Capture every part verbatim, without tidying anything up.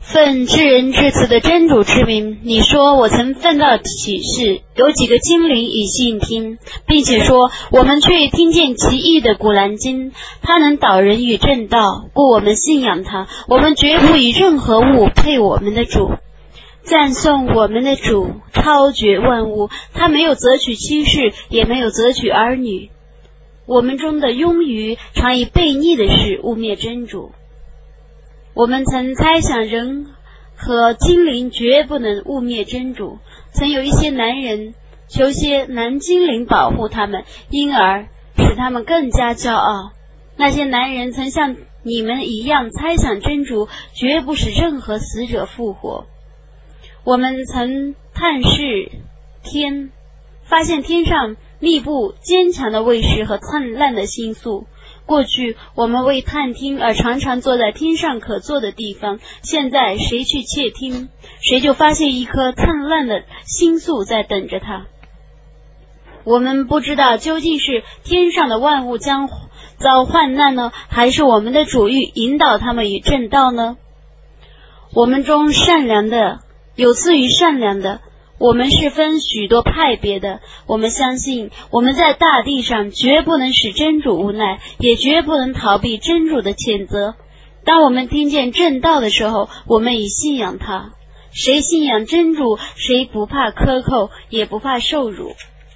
奉至仁至慈的真主之名，你说我曾奉到启示，有几个精灵以信听，并且说我们却听见奇异的古兰经，它能导人与正道，故我们信仰它，我们绝不以任何物配我们的主。赞颂我们的主，超绝万物，他没有择取妻室，也没有择取儿女。我们中的庸愚常以悖逆的事污蔑真主。我们曾猜想人和精灵绝不能污蔑真主，曾有一些男人求些男精灵保护他们，因而使他们更加骄傲。那些男人曾像你们一样猜想真主绝不使任何死者复活。我们曾探视天，发现天上密布坚强的卫士和灿烂的星宿。过去我们为探听而常常坐在天上可坐的地方，现在谁去窃听，谁就发现一颗灿烂的星宿在等着他。我们不知道究竟是天上的万物将遭患难呢，还是我们的主欲引导他们于正道呢？我们中善良的有次于善良的，我们是分许多派别的。我们相信我们在大地上绝不能使真主无奈，也绝不能逃避真主的谴责。当我们听见正道的时候，我们已信仰他。谁信仰真主，谁不怕苛扣，也不怕受辱。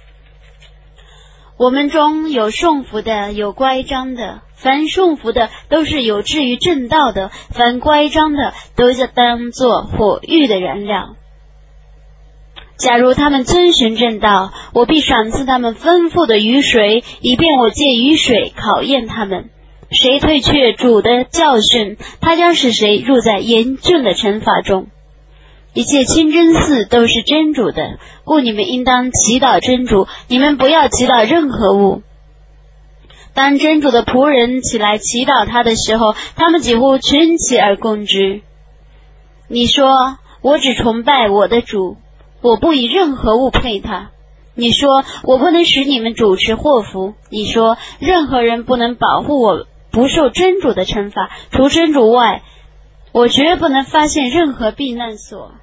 我们中有顺服的，有乖张的。凡顺服的都是有志于正道的，凡乖张的都是当作火狱的燃料。假如他们遵循正道，我必赏赐他们丰富的雨水，以便我借雨水考验他们。谁退却主的教训，他将使谁入在严峻的惩罚中。一切清真寺都是真主的，故你们应当祈祷真主，你们不要祈祷任何物。当真主的仆人起来祈祷他的时候，他们几乎群起而攻之。你说，我只崇拜我的主，我不以任何物配他。你说，我不能使你们主持祸福。你说，任何人不能保护我不受真主的惩罚，除真主外，我绝不能发现任何避难所。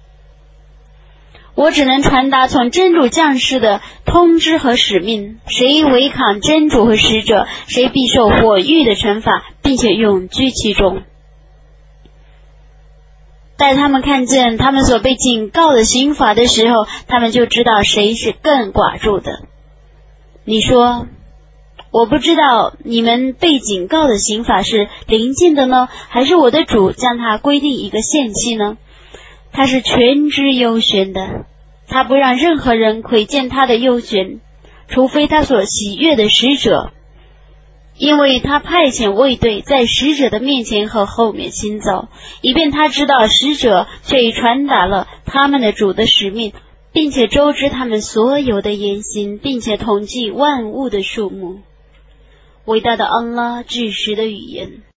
我只能传达从真主降世的通知和使命，谁违抗真主和使者，谁必受火狱的惩罚，并且永居其中。待他们看见他们所被警告的刑罚的时候，他们就知道谁是更寡助的。你说，我不知道你们被警告的刑罚是临近的呢，还是我的主将它规定一个限期呢？他是全知幽玄的，他不让任何人窥见他的幽玄，除非他所喜悦的使者，因为他派遣卫队在使者的面前和后面行走，以便他知道使者却已传达了他们的主的使命，并且周知他们所有的言行，并且统计万物的数目。伟大的安拉至实的语言。